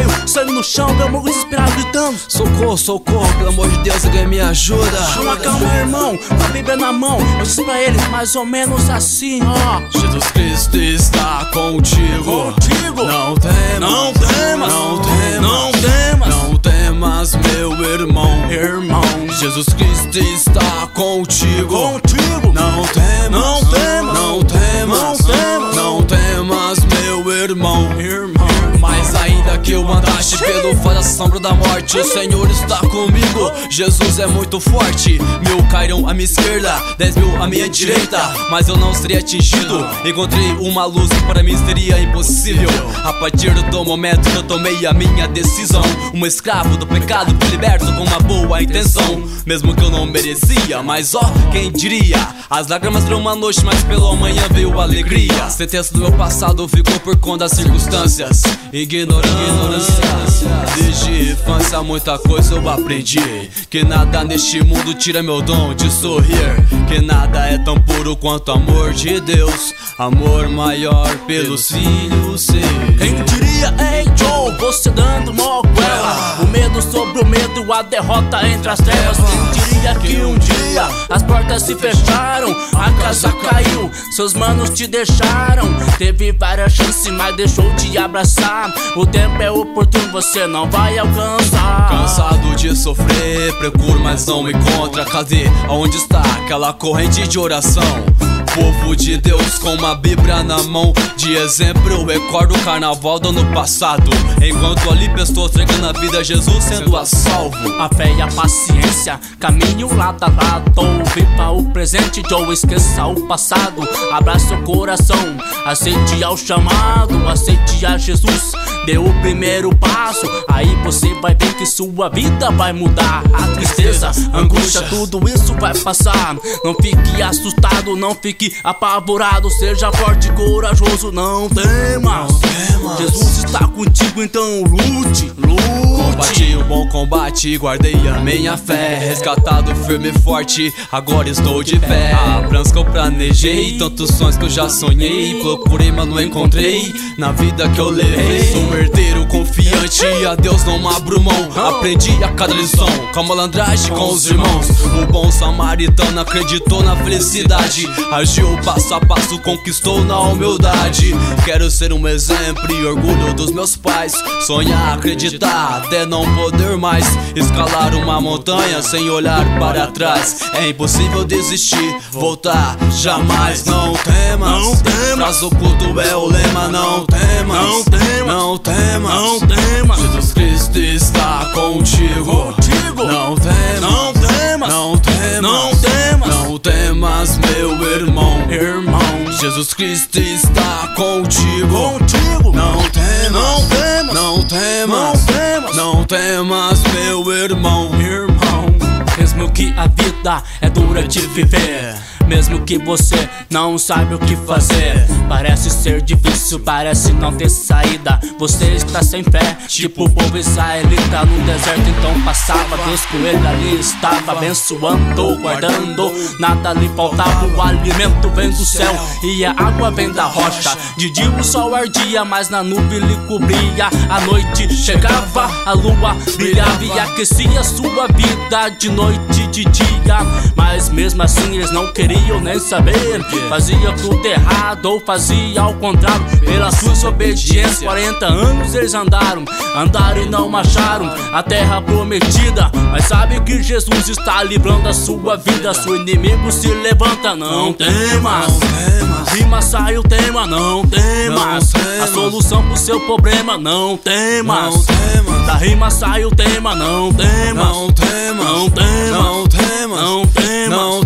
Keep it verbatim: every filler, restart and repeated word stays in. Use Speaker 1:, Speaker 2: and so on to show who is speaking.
Speaker 1: caio, sangue no chão, meu amor desesperado gritando:
Speaker 2: socorro, socorro, pelo amor de Deus, alguém me ajuda.
Speaker 1: Chama calma, irmão, com a Bíblia na mão. Eu disse pra ele mais ou menos assim, ó:
Speaker 2: Jesus Cristo está contigo.
Speaker 1: Contigo.
Speaker 2: Não temas,
Speaker 1: não temas,
Speaker 2: não temas,
Speaker 1: não temas,
Speaker 2: não temas, meu irmão.
Speaker 1: Irmão,
Speaker 2: Jesus Cristo está contigo.
Speaker 1: Contigo.
Speaker 2: Não temas,
Speaker 1: não temas,
Speaker 2: não temas,
Speaker 1: não temas,
Speaker 2: não temas, meu irmão.
Speaker 1: Irmão.
Speaker 2: Mas ainda que eu andaste pelo vale da sombra da morte, o Senhor está comigo. Jesus é muito forte. Mil cairão à minha esquerda, dez mil à minha direita, mas eu não seria atingido. Encontrei uma luz que para mim seria impossível. A partir do momento que eu tomei a minha decisão, um escravo do pecado foi liberto com uma boa intenção. Mesmo que eu não merecia, mas ó, quem diria? As lágrimas duram uma noite, mas pelo amanhã veio a alegria. A sentença do meu passado ficou por conta das circunstâncias. Ignorância, desde infância muita coisa eu aprendi. Que nada neste mundo tira meu dom de sorrir. Que nada é tão puro quanto o amor de Deus. Amor maior pelos filhos seus.
Speaker 1: Quem diria, ei Joe, você dando moguela. O medo sobre o medo, a derrota entre as trevas. Quem diria que um dia as portas se fecharam, a casa caiu, seus manos te deixaram. Teve várias chances, mas deixou de abraçar. O tempo é oportuno, você não vai alcançar.
Speaker 2: Cansado de sofrer, procuro mas não me encontra. Cadê? Aonde está aquela corrente de oração? Povo de Deus com uma Bíblia na mão. De exemplo eu recordo o carnaval do ano passado, enquanto ali pessoas entregando a vida a Jesus sendo a salvo.
Speaker 1: A fé e a paciência, caminho lado a lado. Viva o presente, Joe, esqueça o passado. Abraça o coração, aceite ao chamado. Aceite a Jesus, dê o primeiro passo. Aí você vai ver que sua vida vai mudar. A tristeza, a angústia, tudo isso vai passar. Não fique assustado, não fique apavorado. Seja forte e corajoso, não temas. Jesus está contigo, então lute, lute.
Speaker 2: Combati o bom combate e guardei a minha fé. Resgatado firme e forte, agora estou de pé. A plans que eu planejei, tantos sonhos que eu já sonhei. Procurei, mas não encontrei na vida que eu levei. Sou um herdeiro confiante, a Deus não abro mão. Aprendi a cada lição, com a malandragem com os irmãos. O bom samaritano acreditou na felicidade, agiu passo a passo, conquistou na humildade. Quero ser um exemplo e orgulho dos meus pais. Sonhar, acreditar, até não poder mais. Escalar uma montanha sem olhar para trás. É impossível desistir, voltar jamais. Não temas,
Speaker 1: não temas.
Speaker 2: Traz oculto é o lema. Não temas,
Speaker 1: não temas,
Speaker 2: não temas,
Speaker 1: não temas.
Speaker 2: Jesus Cristo está contigo.
Speaker 1: Contigo.
Speaker 2: Não temas,
Speaker 1: não temas,
Speaker 2: não temas,
Speaker 1: não temas,
Speaker 2: não temas, meu irmão.
Speaker 1: Irmão,
Speaker 2: Jesus Cristo está contigo.
Speaker 1: Contigo.
Speaker 2: Não temas,
Speaker 1: não temas,
Speaker 2: não temas,
Speaker 1: não temas,
Speaker 2: não temas, meu irmão.
Speaker 1: Irmão, mesmo que a vida é dura de viver, mesmo que você não saiba o que fazer, parece ser difícil, parece não ter saída. Você está sem fé, tipo o povo israelita no deserto. Então passava, Deus com ele ali estava, abençoando, guardando, nada lhe faltava. O alimento vem do céu e a água vem da rocha. De dia o sol ardia, mas na nuvem lhe cobria. A noite chegava, a lua brilhava e aquecia sua vida de noite e de dia. Mas mesmo assim eles não queriam nem saber, fazia tudo errado ou fazia ao contrário. Pela sua desobediência, quarenta anos eles andaram, andaram e não acharam a terra prometida. Mas sabe que Jesus está livrando a sua vida. Seu inimigo se levanta, não temas. Rima sai o tema, não temas. A solução pro seu problema, não temas. Da rima sai o tema, não temas.
Speaker 2: Não temas,
Speaker 1: não temas,
Speaker 2: não temas,
Speaker 1: não temas.